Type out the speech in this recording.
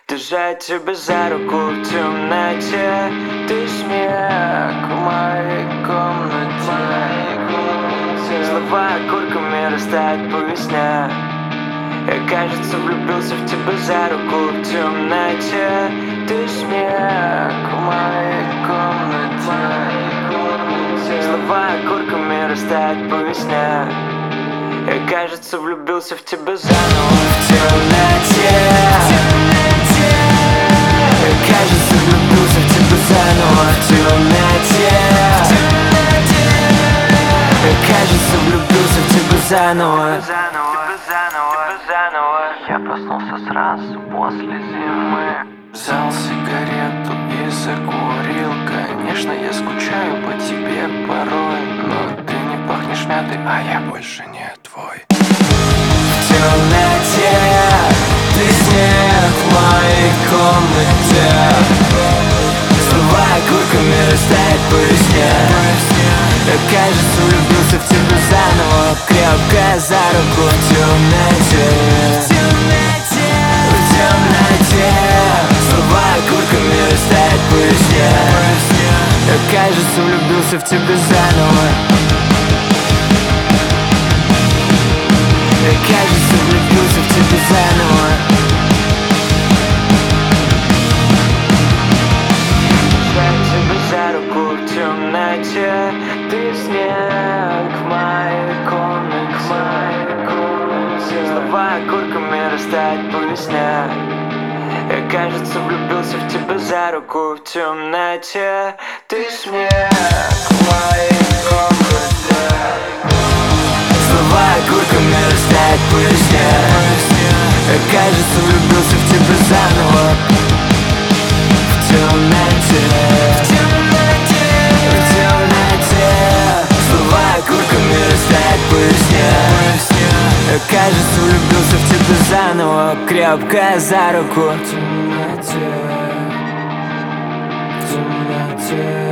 Держать тебя за руку в темноте. Ты смех в моей комнате. Слова окурками растают по весне. Я, кажется, влюбился в тебя за руку в темноте. Ты смех в моей комнате. Слова окурками растают по весне. Я, кажется, влюбился в тебя заново в темноте. Я, кажется, влюбился в тебя заново в темноте. Я, кажется, влюбился в тебя заново. Я проснулся сразу после зимы. Взял сигарету и закурил. Конечно, я скучаю по тебе порой, но ты не пахнешь мятой, а я больше не твой. В темноте ты снег в моей комнате. Слова окурками растают по весне. Я, кажется, влюбился в тебя заново, крепко за руку в темноте. В темноте слова окурками растают по весне. Я, кажется, влюбился в тебя заново. Я, кажется, влюбился в тебя заново. Держать тебя за руку в темноте. Ты снег в моей комнате. Слова окурками растают по весне. Я, кажется, влюбился в тебя за руку в темноте. Ты смех в моей комнате. Слова окурками растают по весне. Я, кажется, влюбился в тебя заново в темноте. В темноте слова окурками растают по весне. Я, кажется, влюбился в тебя заново, крепко за руку в темноте. В темноте.